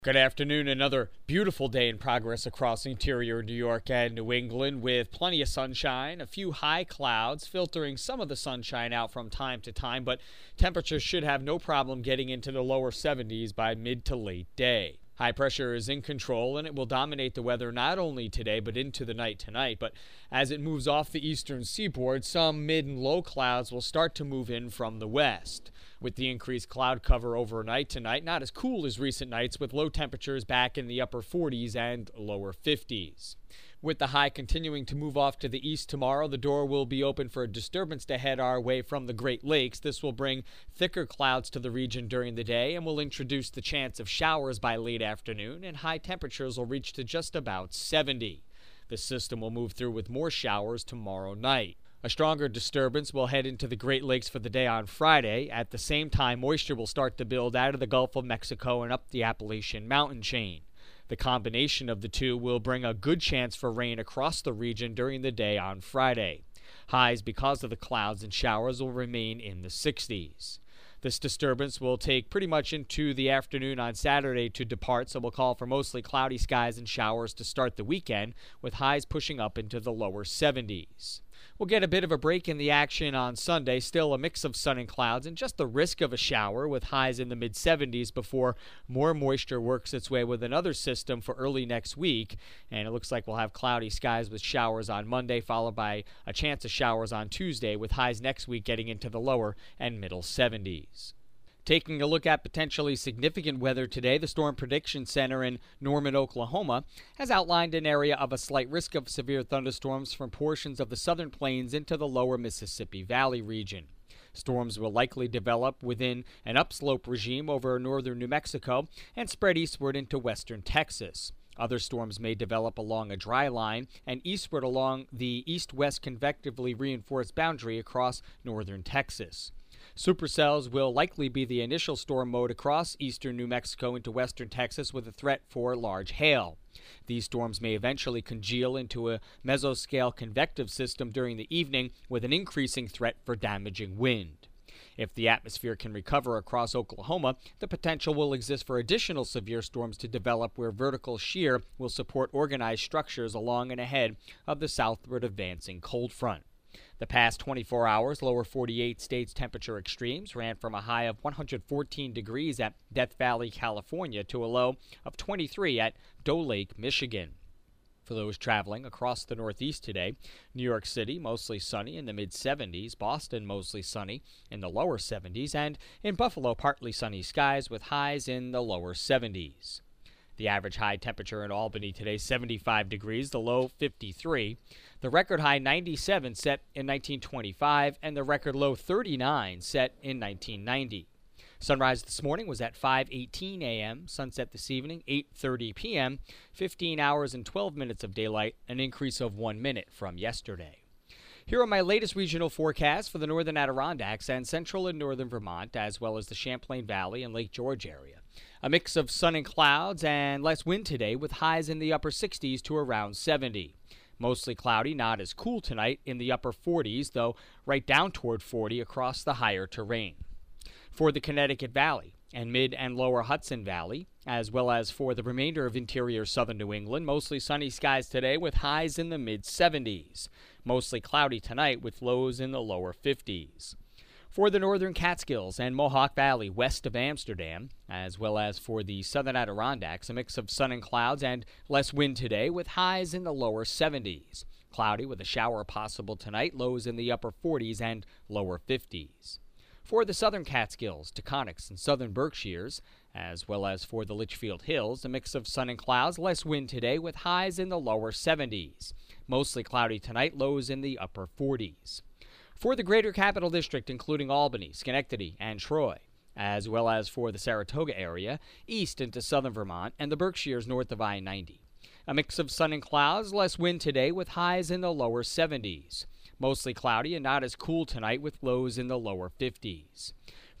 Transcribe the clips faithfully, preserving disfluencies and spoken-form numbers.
Good afternoon. Another beautiful day in progress across interior New York and New England with plenty of sunshine, a few high clouds filtering some of the sunshine out from time to time, but temperatures should have no problem getting into the lower seventies by mid to late day. High pressure is in control and it will dominate the weather not only today but into the night tonight. But as it moves off the eastern seaboard, some mid and low clouds will start to move in from the west. With the increased cloud cover overnight tonight, not as cool as recent nights with low temperatures back in the upper forties and lower fifties. With the high continuing to move off to the east tomorrow, the door will be open for a disturbance to head our way from the Great Lakes. This will bring thicker clouds to the region during the day and will introduce the chance of showers by late afternoon, and high temperatures will reach to just about seventy. The system will move through with more showers tomorrow night. A stronger disturbance will head into the Great Lakes for the day on Friday. At the same time, moisture will start to build out of the Gulf of Mexico and up the Appalachian mountain chain. The combination of the two will bring a good chance for rain across the region during the day on Friday. Highs because of the clouds and showers will remain in the sixties. This disturbance will take pretty much into the afternoon on Saturday to depart, so we'll call for mostly cloudy skies and showers to start the weekend, with highs pushing up into the lower seventies. We'll get a bit of a break in the action on Sunday, still a mix of sun and clouds and just the risk of a shower with highs in the mid seventies before more moisture works its way with another system for early next week. And it looks like we'll have cloudy skies with showers on Monday, followed by a chance of showers on Tuesday, with highs next week getting into the lower and middle seventies. Taking a look at potentially significant weather today, the Storm Prediction Center in Norman, Oklahoma, has outlined an area of a slight risk of severe thunderstorms from portions of the southern plains into the lower Mississippi Valley region. Storms will likely develop within an upslope regime over northern New Mexico and spread eastward into western Texas. Other storms may develop along a dry line and eastward along the east-west convectively reinforced boundary across northern Texas. Supercells will likely be the initial storm mode across eastern New Mexico into western Texas with a threat for large hail. These storms may eventually congeal into a mesoscale convective system during the evening with an increasing threat for damaging wind. If the atmosphere can recover across Oklahoma, the potential will exist for additional severe storms to develop where vertical shear will support organized structures along and ahead of the southward advancing cold front. The past twenty-four hours, lower forty-eight states temperature extremes ran from a high of one hundred fourteen degrees at Death Valley, California, to a low of twenty-three at Doe Lake, Michigan. For those traveling across the Northeast today, New York City mostly sunny in the mid seventies, Boston mostly sunny in the lower seventies, and in Buffalo partly sunny skies with highs in the lower seventies. The average high temperature in Albany today, seventy-five degrees, the low fifty-three. The record high ninety-seven set in nineteen twenty-five, and the record low thirty-nine set in nineteen ninety. Sunrise this morning was at five eighteen a m, sunset this evening, eight thirty p m, fifteen hours and twelve minutes of daylight, an increase of one minute from yesterday. Here are my latest regional forecasts for the northern Adirondacks and central and northern Vermont, as well as the Champlain Valley and Lake George area. A mix of sun and clouds and less wind today with highs in the upper sixties to around seventy. Mostly cloudy, not as cool tonight in the upper forties, though right down toward forty across the higher terrain. For the Connecticut Valley and mid and lower Hudson Valley, as well as for the remainder of interior southern New England, mostly sunny skies today with highs in the mid seventies. Mostly cloudy tonight with lows in the lower fifties. For the northern Catskills and Mohawk Valley west of Amsterdam, as well as for the southern Adirondacks, a mix of sun and clouds and less wind today with highs in the lower seventies. Cloudy with a shower possible tonight, lows in the upper forties and lower fifties. For the southern Catskills, Taconics, and southern Berkshires, as well as for the Litchfield Hills, a mix of sun and clouds, less wind today with highs in the lower seventies. Mostly cloudy tonight, lows in the upper forties. For the greater capital district, including Albany, Schenectady, and Troy, as well as for the Saratoga area, east into southern Vermont, and the Berkshires north of I ninety. A mix of sun and clouds, less wind today with highs in the lower seventies. Mostly cloudy and not as cool tonight with lows in the lower fifties.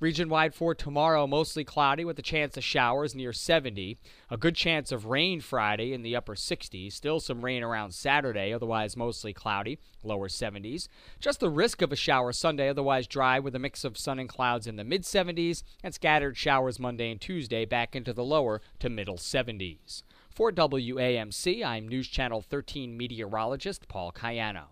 Region-wide for tomorrow, mostly cloudy with a chance of showers near seventy. A good chance of rain Friday in the upper sixties. Still some rain around Saturday, otherwise mostly cloudy, lower seventies. Just the risk of a shower Sunday, otherwise dry with a mix of sun and clouds in the mid seventies. And scattered showers Monday and Tuesday back into the lower to middle seventies. For W A M C, I'm News Channel thirteen meteorologist Paul Cayano.